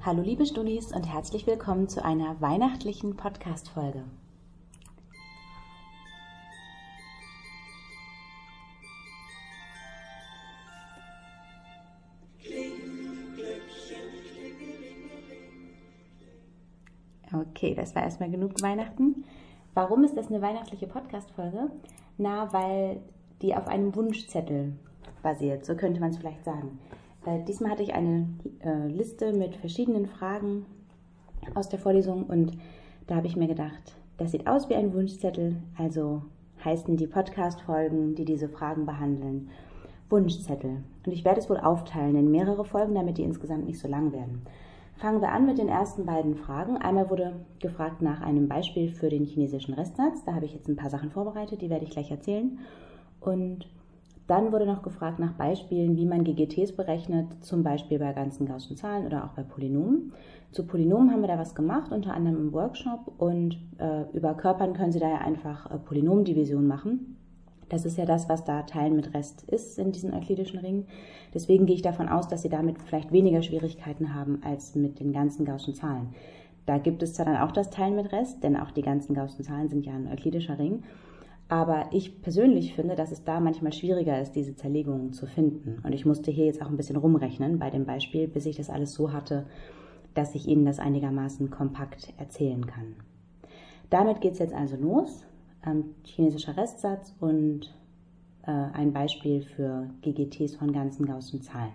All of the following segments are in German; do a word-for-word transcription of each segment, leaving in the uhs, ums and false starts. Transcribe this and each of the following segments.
Hallo liebe Studis und herzlich willkommen zu einer weihnachtlichen Podcast-Folge. Okay, das war erstmal genug Weihnachten. Warum ist das eine weihnachtliche Podcast-Folge? Na, weil die auf einem Wunschzettel basiert, so könnte man es vielleicht sagen. Äh, diesmal hatte ich eine äh, Liste mit verschiedenen Fragen aus der Vorlesung und da habe ich mir gedacht, das sieht aus wie ein Wunschzettel, also heißen die Podcast-Folgen, die diese Fragen behandeln, Wunschzettel. Und ich werde es wohl aufteilen in mehrere Folgen, damit die insgesamt nicht so lang werden. Fangen wir an mit den ersten beiden Fragen. Einmal wurde gefragt nach einem Beispiel für den chinesischen Restsatz. Da habe ich jetzt ein paar Sachen vorbereitet, die werde ich gleich erzählen. Und dann wurde noch gefragt nach Beispielen, wie man G G Ts berechnet, zum Beispiel bei ganzen Gaußschen Zahlen oder auch bei Polynomen. Zu Polynomen haben wir da was gemacht, unter anderem im Workshop. Und äh, über Körpern können Sie da ja einfach äh, Polynomdivision machen. Das ist ja das, was da Teilen mit Rest ist in diesen euklidischen Ringen. Deswegen gehe ich davon aus, dass Sie damit vielleicht weniger Schwierigkeiten haben als mit den ganzen Gaußschen Zahlen. Da gibt es zwar dann auch das Teilen mit Rest, denn auch die ganzen Gaußschen Zahlen sind ja ein euklidischer Ring. Aber ich persönlich finde, dass es da manchmal schwieriger ist, diese Zerlegungen zu finden. Und ich musste hier jetzt auch ein bisschen rumrechnen bei dem Beispiel, bis ich das alles so hatte, dass ich Ihnen das einigermaßen kompakt erzählen kann. Damit geht es jetzt also los. Ähm, chinesischer Restsatz und äh, ein Beispiel für G G Ts von ganzen Gaußschen Zahlen.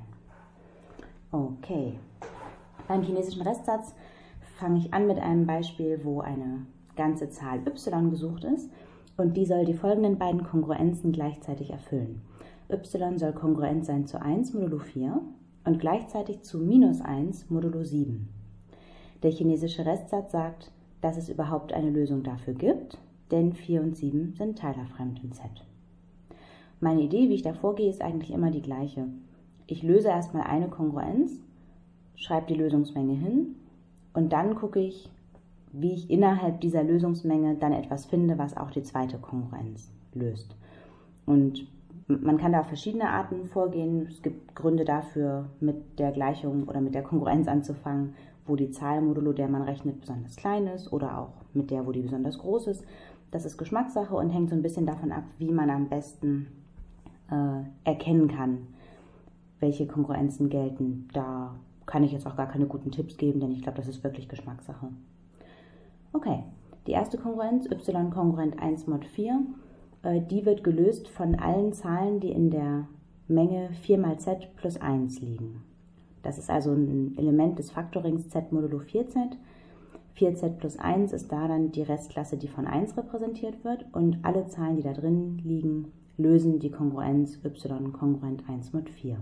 Okay. Beim chinesischen Restsatz fange ich an mit einem Beispiel, wo eine ganze Zahl y gesucht ist. Und die soll die folgenden beiden Kongruenzen gleichzeitig erfüllen. Y soll kongruent sein zu eins modulo vier und gleichzeitig zu minus eins modulo sieben. Der chinesische Restsatz sagt, dass es überhaupt eine Lösung dafür gibt, denn vier und sieben sind teilerfremd in Z. Meine Idee, wie ich da vorgehe, ist eigentlich immer die gleiche. Ich löse erstmal eine Kongruenz, schreibe die Lösungsmenge hin und dann gucke ich, wie ich innerhalb dieser Lösungsmenge dann etwas finde, was auch die zweite Kongruenz löst. Und man kann da auf verschiedene Arten vorgehen. Es gibt Gründe dafür, mit der Gleichung oder mit der Kongruenz anzufangen, wo die Zahl modulo der man rechnet besonders klein ist oder auch mit der, wo die besonders groß ist. Das ist Geschmackssache und hängt so ein bisschen davon ab, wie man am besten äh, erkennen kann, welche Kongruenzen gelten. Da kann ich jetzt auch gar keine guten Tipps geben, denn ich glaube, das ist wirklich Geschmackssache. Okay, die erste Kongruenz, y kongruent eins mod vier, äh, die wird gelöst von allen Zahlen, die in der Menge vier mal z plus eins liegen. Das ist also ein Element des Faktorings z modulo vier z. vier z plus eins ist da dann die Restklasse, die von eins repräsentiert wird und alle Zahlen, die da drin liegen, lösen die Kongruenz y kongruent eins mod vier.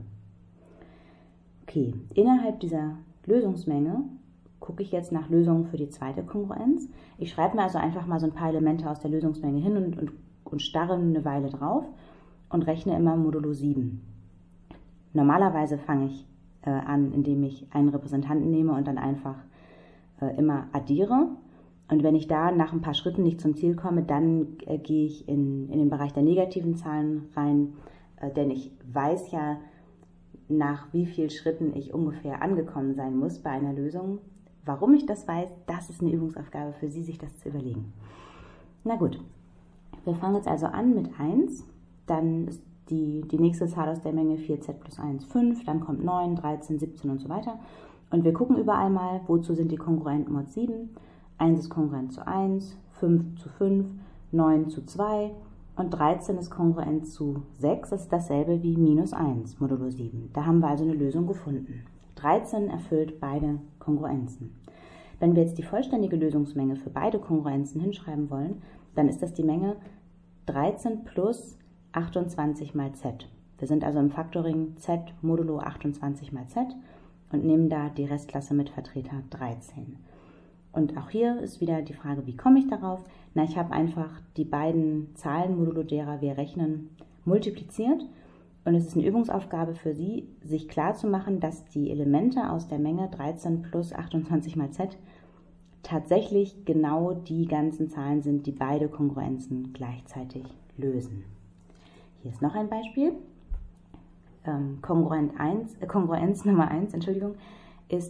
Okay, innerhalb dieser Lösungsmenge gucke ich jetzt nach Lösungen für die zweite Kongruenz. Ich schreibe mir also einfach mal so ein paar Elemente aus der Lösungsmenge hin und, und, und starre eine Weile drauf und rechne immer modulo sieben. Normalerweise fange ich äh, an, indem ich einen Repräsentanten nehme und dann einfach äh, immer addiere. Und wenn ich da nach ein paar Schritten nicht zum Ziel komme, dann äh, gehe ich in, in den Bereich der negativen Zahlen rein, äh, denn ich weiß ja, nach wie vielen Schritten ich ungefähr angekommen sein muss bei einer Lösung. Warum ich das weiß, das ist eine Übungsaufgabe für Sie, sich das zu überlegen. Na gut, wir fangen jetzt also an mit eins, dann ist die, die nächste Zahl aus der Menge vier z plus eins, fünf, dann kommt neun, dreizehn, siebzehn und so weiter. Und wir gucken überall mal, wozu sind die kongruent mod sieben. eins ist kongruent zu eins, fünf zu fünf, neun zu zwei und dreizehn ist kongruent zu sechs. Das ist dasselbe wie minus eins modulo sieben. Da haben wir also eine Lösung gefunden. dreizehn erfüllt beide Kongruenzen. Wenn wir jetzt die vollständige Lösungsmenge für beide Kongruenzen hinschreiben wollen, dann ist das die Menge dreizehn plus achtundzwanzig mal z. Wir sind also im Faktoring z modulo achtundzwanzig mal z und nehmen da die Restklasse mit Vertreter dreizehn. Und auch hier ist wieder die Frage, wie komme ich darauf? Na, ich habe einfach die beiden Zahlen modulo derer wir rechnen multipliziert. Und es ist eine Übungsaufgabe für Sie, sich klarzumachen, dass die Elemente aus der Menge dreizehn plus achtundzwanzig mal z tatsächlich genau die ganzen Zahlen sind, die beide Kongruenzen gleichzeitig lösen. Hier ist noch ein Beispiel. Ähm, Kongruent eins, äh, Kongruenz Nummer eins, Entschuldigung, ist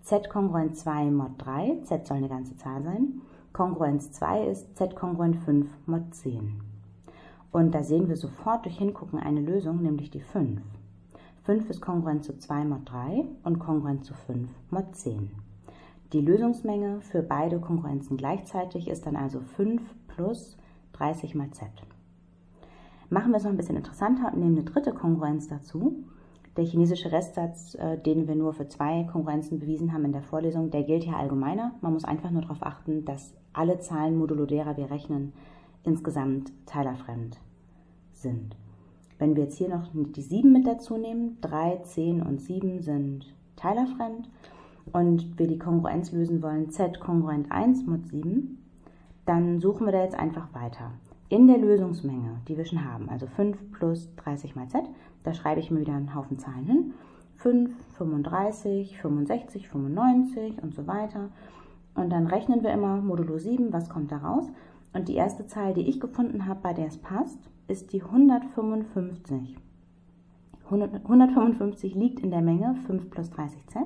Z kongruent zwei mod drei, Z soll eine ganze Zahl sein. Kongruenz zwei ist Z kongruent fünf mod zehn. Und da sehen wir sofort durch Hingucken eine Lösung, nämlich die fünf. fünf ist kongruent zu zwei mod drei und kongruent zu fünf mod zehn. Die Lösungsmenge für beide Kongruenzen gleichzeitig ist dann also fünf plus dreißig mal Z. Machen wir es noch ein bisschen interessanter und nehmen eine dritte Kongruenz dazu. Der chinesische Restsatz, den wir nur für zwei Kongruenzen bewiesen haben in der Vorlesung, der gilt hier allgemeiner. Man muss einfach nur darauf achten, dass alle Zahlen modulo derer wir rechnen insgesamt teilerfremd sind. Wenn wir jetzt hier noch die sieben mit dazu nehmen, drei, zehn und sieben sind teilerfremd und wir die Kongruenz lösen wollen, Z kongruent eins mod sieben, dann suchen wir da jetzt einfach weiter. In der Lösungsmenge, die wir schon haben, also fünf plus dreißig mal Z, da schreibe ich mir wieder einen Haufen Zahlen hin. fünf, fünfunddreißig, fünfundsechzig, fünfundneunzig und so weiter. Und dann rechnen wir immer modulo sieben, was kommt da raus? Und die erste Zahl, die ich gefunden habe, bei der es passt, ist die hundertfünfundfünfzig. hundertfünfundfünfzig liegt in der Menge fünf plus dreißig Z.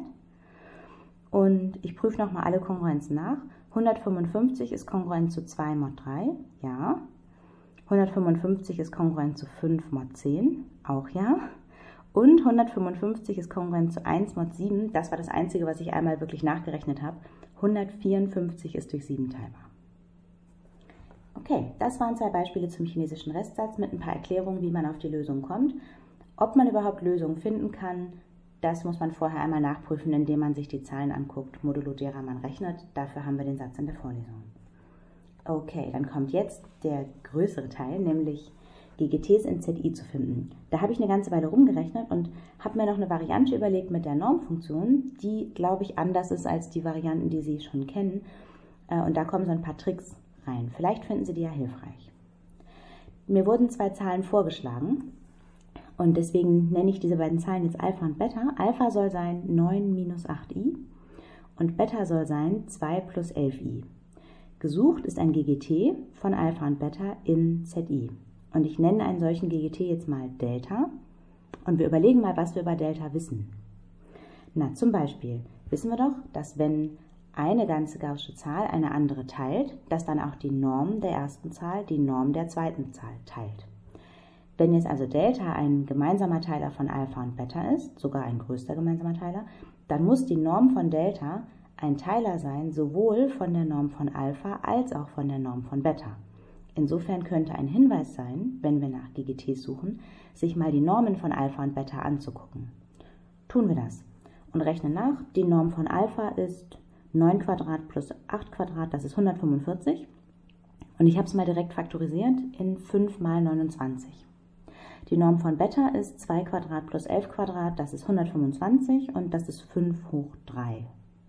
Und ich prüfe nochmal alle Kongruenzen nach. hundertfünfundfünfzig ist kongruent zu zwei mod drei, ja. hundertfünfundfünfzig ist kongruent zu fünf mod zehn, auch ja. Und hundertfünfundfünfzig ist kongruent zu eins mod sieben, das war das Einzige, was ich einmal wirklich nachgerechnet habe. hundertvierundfünfzig ist durch sieben teilbar. Okay, das waren zwei Beispiele zum chinesischen Restsatz mit ein paar Erklärungen, wie man auf die Lösung kommt. Ob man überhaupt Lösungen finden kann, das muss man vorher einmal nachprüfen, indem man sich die Zahlen anguckt, modulo derer man rechnet. Dafür haben wir den Satz in der Vorlesung. Okay, dann kommt jetzt der größere Teil, nämlich G G Ts in Z I zu finden. Da habe ich eine ganze Weile rumgerechnet und habe mir noch eine Variante überlegt mit der Normfunktion, die, glaube ich, anders ist als die Varianten, die Sie schon kennen. Und da kommen so ein paar Tricks rein. Vielleicht finden Sie die ja hilfreich. Mir wurden zwei Zahlen vorgeschlagen und deswegen nenne ich diese beiden Zahlen jetzt Alpha und Beta. Alpha soll sein neun minus acht i und Beta soll sein zwei plus elf i. Gesucht ist ein G G T von Alpha und Beta in Z I. Und ich nenne einen solchen G G T jetzt mal Delta und wir überlegen mal, was wir über Delta wissen. Na, zum Beispiel wissen wir doch, dass wenn eine ganze gaußsche Zahl eine andere teilt, dass dann auch die Norm der ersten Zahl die Norm der zweiten Zahl teilt. Wenn jetzt also Delta ein gemeinsamer Teiler von Alpha und Beta ist, sogar ein größter gemeinsamer Teiler, dann muss die Norm von Delta ein Teiler sein, sowohl von der Norm von Alpha als auch von der Norm von Beta. Insofern könnte ein Hinweis sein, wenn wir nach G G Ts suchen, sich mal die Normen von Alpha und Beta anzugucken. Tun wir das und rechnen nach. Die Norm von Alpha ist neun Quadrat plus acht Quadrat, das ist hundertfünfundvierzig. Und ich habe es mal direkt faktorisiert in fünf mal neunundzwanzig. Die Norm von Beta ist zwei Quadrat plus elf Quadrat, das ist hundertfünfundzwanzig und das ist fünf hoch drei.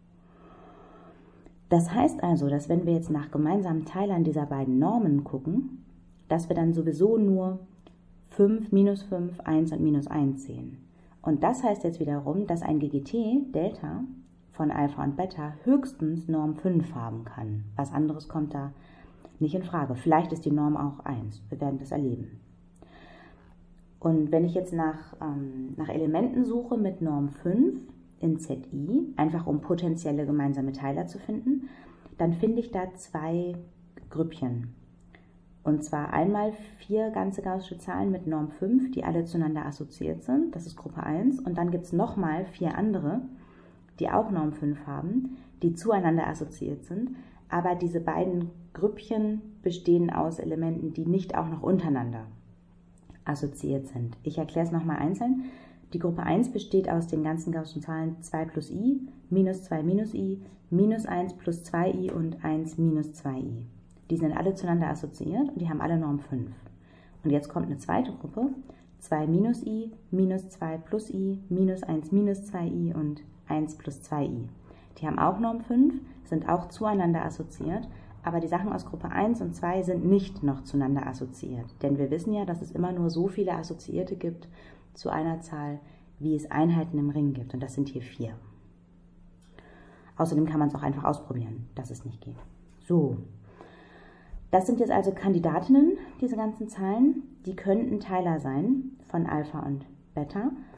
Das heißt also, dass wenn wir jetzt nach gemeinsamen Teilern dieser beiden Normen gucken, dass wir dann sowieso nur fünf, minus fünf, eins und minus eins sehen. Und das heißt jetzt wiederum, dass ein G G T, Delta, von Alpha und Beta höchstens Norm fünf haben kann. Was anderes kommt da nicht in Frage. Vielleicht ist die Norm auch eins. Wir werden das erleben. Und wenn ich jetzt nach, ähm, nach Elementen suche mit Norm fünf in Z I, einfach um potenzielle gemeinsame Teiler zu finden, dann finde ich da zwei Grüppchen. Und zwar einmal vier ganze gaußsche Zahlen mit Norm fünf, die alle zueinander assoziiert sind. Das ist Gruppe eins. Und dann gibt es nochmal vier andere, die auch Norm fünf haben, die zueinander assoziiert sind. Aber diese beiden Grüppchen bestehen aus Elementen, die nicht auch noch untereinander assoziiert sind. Ich erkläre es nochmal einzeln. Die Gruppe eins besteht aus den ganzen gaußschen Zahlen zwei plus i, minus zwei minus i, minus eins plus zwei i und eins minus zwei i. Die sind alle zueinander assoziiert und die haben alle Norm fünf. Und jetzt kommt eine zweite Gruppe, zwei minus i, minus zwei plus i, minus eins minus zwei i und eins plus zwei i. Die haben auch Norm fünf, sind auch zueinander assoziiert, aber die Sachen aus Gruppe eins und zwei sind nicht noch zueinander assoziiert. Denn wir wissen ja, dass es immer nur so viele Assoziierte gibt zu einer Zahl, wie es Einheiten im Ring gibt. Und das sind hier vier. Außerdem kann man es auch einfach ausprobieren, dass es nicht geht. So, das sind jetzt also Kandidatinnen, diese ganzen Zahlen. Die könnten Teiler sein von Alpha und Beta.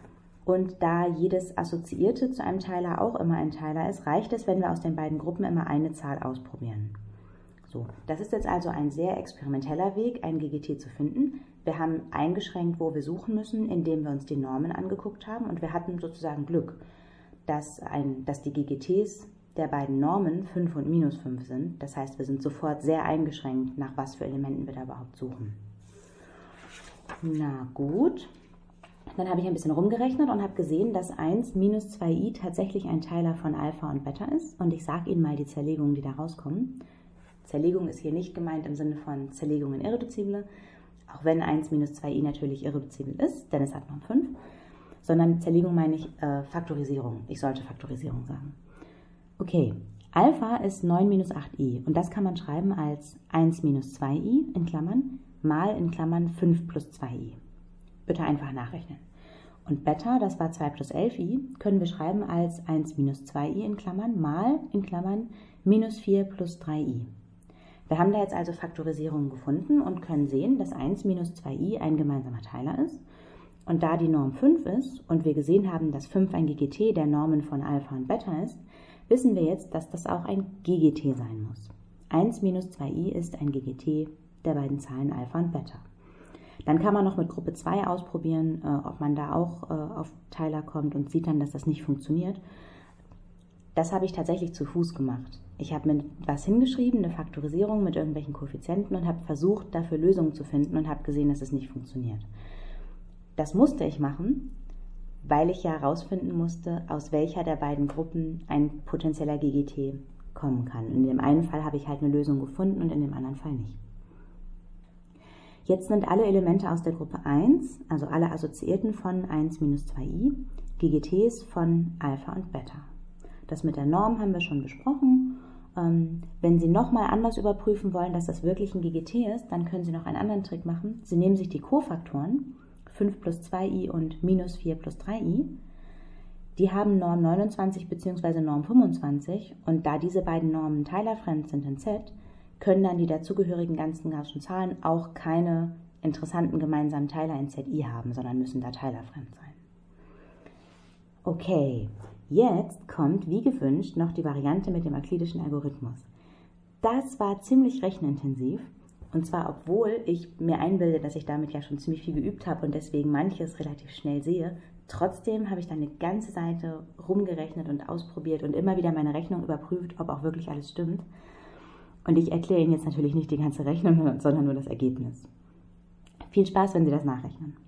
Und da jedes Assoziierte zu einem Teiler auch immer ein Teiler ist, reicht es, wenn wir aus den beiden Gruppen immer eine Zahl ausprobieren. So, das ist jetzt also ein sehr experimenteller Weg, ein G G T zu finden. Wir haben eingeschränkt, wo wir suchen müssen, indem wir uns die Normen angeguckt haben. Und wir hatten sozusagen Glück, dass, ein, dass die G G Ts der beiden Normen fünf und minus fünf sind. Das heißt, wir sind sofort sehr eingeschränkt, nach was für Elementen wir da überhaupt suchen. Na gut. Dann habe ich ein bisschen rumgerechnet und habe gesehen, dass eins minus zwei i tatsächlich ein Teiler von Alpha und Beta ist. Und ich sage Ihnen mal die Zerlegungen, die da rauskommen. Zerlegung ist hier nicht gemeint im Sinne von Zerlegung in Irreduzible, auch wenn eins minus zwei i natürlich irreduzibel ist, denn es hat Norm fünf, sondern Zerlegung meine ich äh, Faktorisierung. Ich sollte Faktorisierung sagen. Okay, Alpha ist neun minus acht i und das kann man schreiben als eins minus zwei i in Klammern mal in Klammern fünf plus zwei i. Bitte einfach nachrechnen. Und Beta, das war zwei plus elf i, können wir schreiben als eins minus zwei i in Klammern mal in Klammern minus vier plus drei i. Wir haben da jetzt also Faktorisierungen gefunden und können sehen, dass eins minus zwei i ein gemeinsamer Teiler ist. Und da die Norm fünf ist und wir gesehen haben, dass fünf ein G G T der Normen von Alpha und Beta ist, wissen wir jetzt, dass das auch ein G G T sein muss. eins minus zwei i ist ein G G T der beiden Zahlen Alpha und Beta. Dann kann man noch mit Gruppe zwei ausprobieren, äh, ob man da auch äh, auf Teiler kommt und sieht dann, dass das nicht funktioniert. Das habe ich tatsächlich zu Fuß gemacht. Ich habe mir was hingeschrieben, eine Faktorisierung mit irgendwelchen Koeffizienten und habe versucht, dafür Lösungen zu finden und habe gesehen, dass es nicht funktioniert. Das musste ich machen, weil ich ja herausfinden musste, aus welcher der beiden Gruppen ein potenzieller G G T kommen kann. In dem einen Fall habe ich halt eine Lösung gefunden und in dem anderen Fall nicht. Jetzt sind alle Elemente aus der Gruppe eins, also alle Assoziierten von eins minus zwei i, G G Ts von Alpha und Beta. Das mit der Norm haben wir schon besprochen. Ähm, wenn Sie nochmal anders überprüfen wollen, dass das wirklich ein G G T ist, dann können Sie noch einen anderen Trick machen. Sie nehmen sich die Kofaktoren, fünf plus zwei i und minus vier plus drei i. Die haben Norm neunundzwanzig bzw. Norm fünfundzwanzig und da diese beiden Normen teilerfremd sind in Z, können dann die dazugehörigen ganzen Gaußschen Zahlen auch keine interessanten gemeinsamen Teiler in Z I haben, sondern müssen da teilerfremd sein. Okay, jetzt kommt, wie gewünscht, noch die Variante mit dem euklidischen Algorithmus. Das war ziemlich rechenintensiv, und zwar obwohl ich mir einbilde, dass ich damit ja schon ziemlich viel geübt habe und deswegen manches relativ schnell sehe. Trotzdem habe ich dann eine ganze Seite rumgerechnet und ausprobiert und immer wieder meine Rechnung überprüft, ob auch wirklich alles stimmt. Und ich erkläre Ihnen jetzt natürlich nicht die ganze Rechnung, sondern nur das Ergebnis. Viel Spaß, wenn Sie das nachrechnen.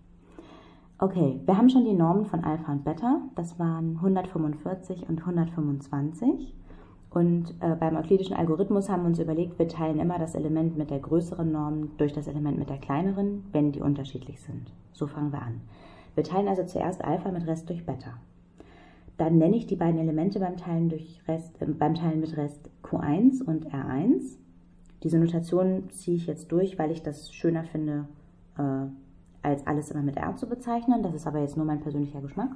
Okay, wir haben schon die Normen von Alpha und Beta. Das waren hundertfünfundvierzig und hundertfünfundzwanzig. Und äh, beim euklidischen Algorithmus haben wir uns überlegt, wir teilen immer das Element mit der größeren Norm durch das Element mit der kleineren, wenn die unterschiedlich sind. So fangen wir an. Wir teilen also zuerst Alpha mit Rest durch Beta. Dann nenne ich die beiden Elemente beim Teilen, durch Rest, äh, beim Teilen mit Rest Q eins und R eins. Diese Notation ziehe ich jetzt durch, weil ich das schöner finde, äh, als alles immer mit R zu bezeichnen. Das ist aber jetzt nur mein persönlicher Geschmack.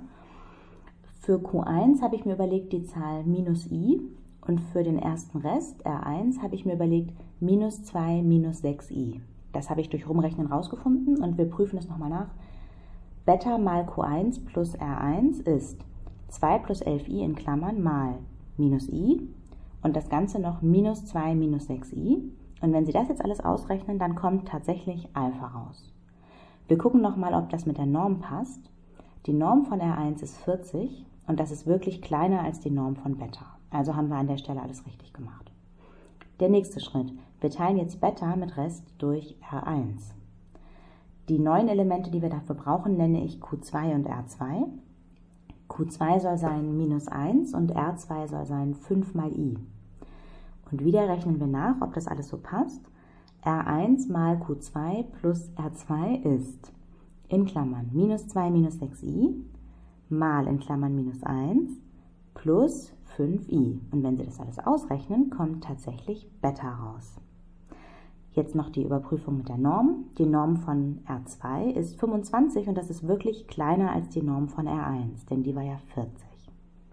Für Q eins habe ich mir überlegt die Zahl minus i und für den ersten Rest, R eins, habe ich mir überlegt minus zwei minus sechs i. Das habe ich durch Rumrechnen rausgefunden und wir prüfen es nochmal nach. Beta mal Q eins plus R eins ist zwei plus elf i in Klammern mal minus i und das Ganze noch minus zwei minus sechs i. Und wenn Sie das jetzt alles ausrechnen, dann kommt tatsächlich Alpha raus. Wir gucken nochmal, ob das mit der Norm passt. Die Norm von R eins ist vierzig und das ist wirklich kleiner als die Norm von Beta. Also haben wir an der Stelle alles richtig gemacht. Der nächste Schritt. Wir teilen jetzt Beta mit Rest durch R eins. Die neuen Elemente, die wir dafür brauchen, nenne ich Q zwei und R zwei. Q zwei soll sein minus eins und R zwei soll sein fünf mal i. Und wieder rechnen wir nach, ob das alles so passt. R eins mal Q zwei plus R zwei ist in Klammern minus zwei minus sechs i mal in Klammern minus eins plus fünf i. Und wenn Sie das alles ausrechnen, kommt tatsächlich Beta raus. Jetzt noch die Überprüfung mit der Norm. Die Norm von R zwei ist fünfundzwanzig und das ist wirklich kleiner als die Norm von R eins, denn die war ja vierzig.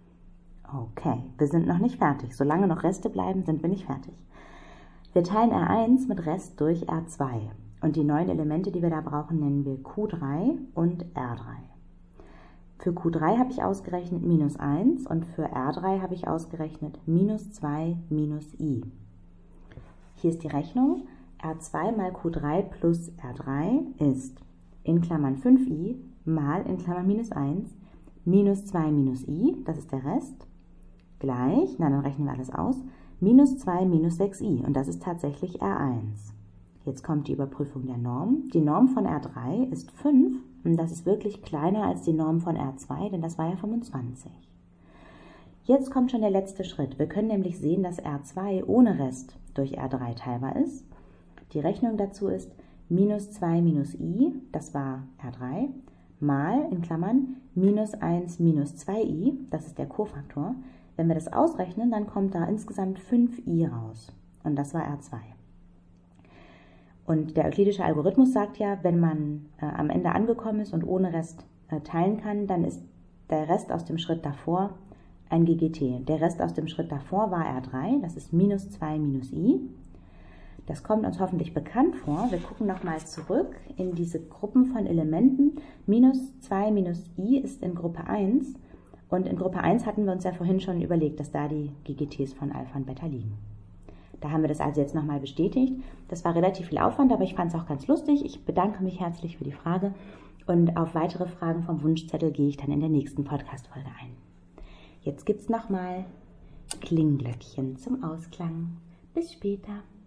Okay, wir sind noch nicht fertig. Solange noch Reste bleiben, sind wir nicht fertig. Wir teilen R eins mit Rest durch R zwei und die neuen Elemente, die wir da brauchen, nennen wir Q drei und R drei. Für Q drei habe ich ausgerechnet minus eins und für R drei habe ich ausgerechnet minus zwei minus I. Hier ist die Rechnung. R zwei mal Q drei plus R drei ist in Klammern fünf i mal in Klammern minus eins minus zwei minus i, das ist der Rest, gleich, na dann rechnen wir alles aus, minus zwei minus sechs i und das ist tatsächlich R eins. Jetzt kommt die Überprüfung der Norm. Die Norm von R drei ist fünf und das ist wirklich kleiner als die Norm von R zwei, denn das war ja fünfundzwanzig. Jetzt kommt schon der letzte Schritt. Wir können nämlich sehen, dass R zwei ohne Rest durch R drei teilbar ist. Die Rechnung dazu ist minus zwei minus i, das war R drei, mal in Klammern minus eins minus zwei i, das ist der Kofaktor. Wenn wir das ausrechnen, dann kommt da insgesamt fünf i raus und das war R zwei. Und der euklidische Algorithmus sagt ja, wenn man äh, am Ende angekommen ist und ohne Rest äh, teilen kann, dann ist der Rest aus dem Schritt davor ein G G T. Der Rest aus dem Schritt davor war R drei, das ist minus zwei minus i. Das kommt uns hoffentlich bekannt vor. Wir gucken nochmal zurück in diese Gruppen von Elementen. Minus zwei minus i ist in Gruppe eins und in Gruppe eins hatten wir uns ja vorhin schon überlegt, dass da die G G Ts von Alpha und Beta liegen. Da haben wir das also jetzt nochmal bestätigt. Das war relativ viel Aufwand, aber ich fand es auch ganz lustig. Ich bedanke mich herzlich für die Frage und auf weitere Fragen vom Wunschzettel gehe ich dann in der nächsten Podcast-Folge ein. Jetzt gibt es nochmal Klingglöckchen zum Ausklang. Bis später.